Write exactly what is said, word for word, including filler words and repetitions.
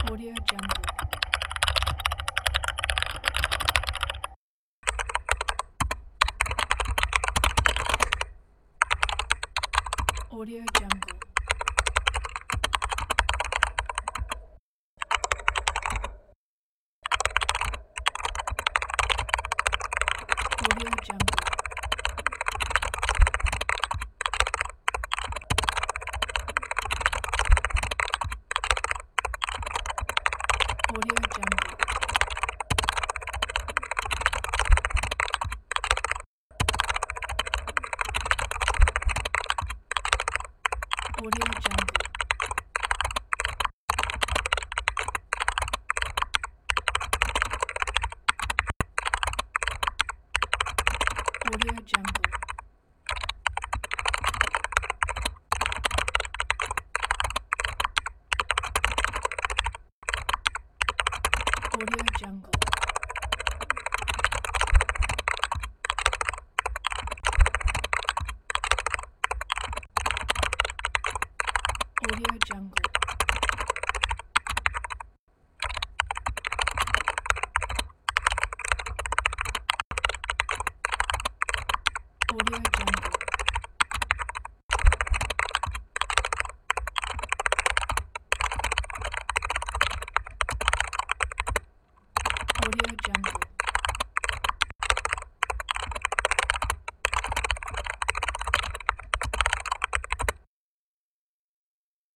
Audio Jungle. Audio Jungle. Audio Jungle. Audio Jungle. Audio Jungle. Audio Jungle. Audio Jungle. Audio Jungle. Audio Jungle. Audio Jungle.